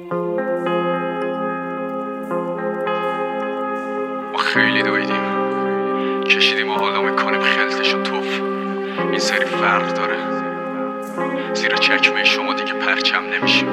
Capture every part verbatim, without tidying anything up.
ما خیلی دویدیم، کشیدیم و حالا میکنیم خلطش و توف. این سری فرق داره، زیر چکمه شما دیگه پرچم نمیشیم.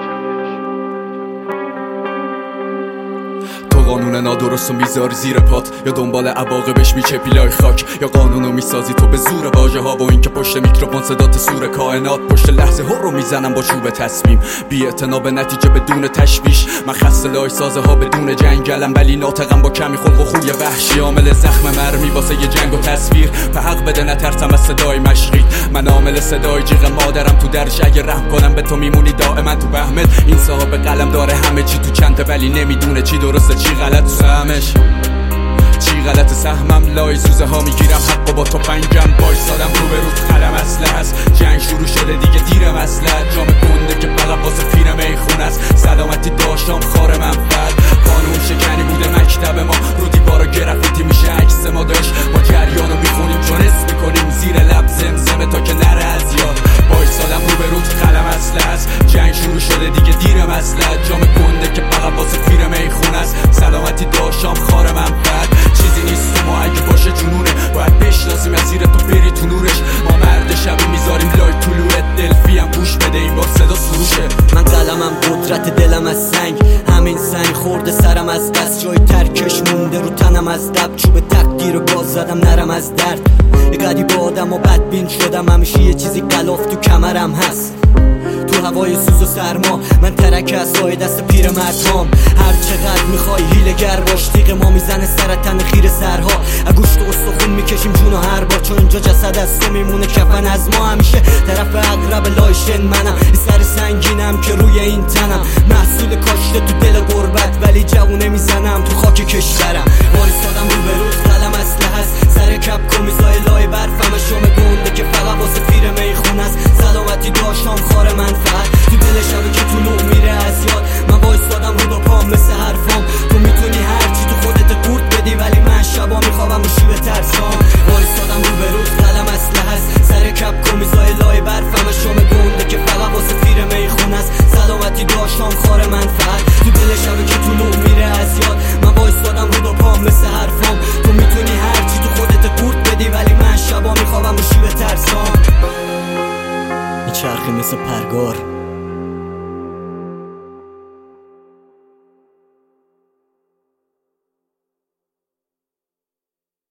قانون نادرست رو میذاری زیر پات، یا دنبال عواقبش میچپی لای خاک، یا قانون رو میسازی تو به زور واژه ها و اینکه پشت میکروفون صدات سور کائنات. پشت لحظه ها رو میزنم با چوب تصمیم، بی اعتنا به نتیجه بدون تشویش. من خسته لای سازه ها بدون جنگلم، ولی ناطقم با کمی خلق و خوی وحشی. عامل زخم مرمی واسه یه جنگ و تصویر، به حق بده نترسم از صدای مشقی. من عامل صدای جیغ مادرم تو درش، اگه رحم کنم به تو میمونی دائما تو وهمت. این صاحب قلم داره همه چی تو چنته، ولی نمیدونه چی درسته چی غلط. سهمش چی غلط سهمم لای سوزه ها میگیرم حق و با تو پنگم وایسادم رو به رود قلم اصله هست. جنگ شروع شده دیگه دیر مسلحت، جام گنده که فقط واسه پیر میخون است. سلامتی داشتم خار منفعت، قانون شکنی بوده مکتب ما. رو دیوارا گرافیتی میشه عکس ما داشت، ما جریانو میخونیم چون اسم میکنیم زیر لب زمزمه تا که نره از یاد. وایسادم رو به رود قلم اصله هست، جنگ شروع شده دیگه دیر مسلحت. جام گنده که فقط واسه پیر میخون است. سلامتی داشتم خار منفعت، چیزی نیست ما اگه باشه جنونه. باید بشناسی مسیر تو بری تو نورش. ما مرد شبی میذاریم لای طلوعت، دلفی هم گوش بده این بار صدا سروشه. من قلمم قدرت دلم از سنگ، همین سنگ خورده سرم از دست. جای ترکش مونده رو تنم از دب، چوب تقدیر و گاز زدم نرم از درد. یه قدی با آدم و بدبین شدم، همیشه یه چیزی غلاف تو کمرم هست. تو هوای سوز و سرما من ترک از سای دست پیر مردم. هر چقدر میخوای هیلگر باش، تیغ ما میزنه سر تن خیر سرها. گوشت و استخون میکشیم جونو هر بار، چون اینجا جسد از تو میمونه کفن از ما. همیشه طرف اقرب لایشن منم، این سر سنگینم که روی این تنم. محصول کاشته تو دل غربت، ولی جوونه میزنم تو خاک کشورم. وایسادم رو به رود قلم اصله هست، سر کپ کمیزای لای برفم. شوم گنده که فقط واسه پیر میخون است. سلامتی داشتم خار منفعت، تو دل شبه که تو نوع میره از یاد. من وایسادم رو دو پام مثل حرفام، تو میتونی هرچی تو خودت قورت بدی، ولی من شبا میخوابم و شیوه ترسام. وایسادم رو به رود قلم اصله هست، سر کپ کمیزای لای برفم. شوم گنده که فقط واسه پیر میخون است. سلامتی داشتم خار منفعت، تو دل شبه که تو نوع میره از یاد. من وایسادم رو دو پام مثل حرفام، تو میتونی هرچی تو خودت قورت بدی، ولی من شبا میخوابم و شیوه ترسام. چرخی مثل پرگار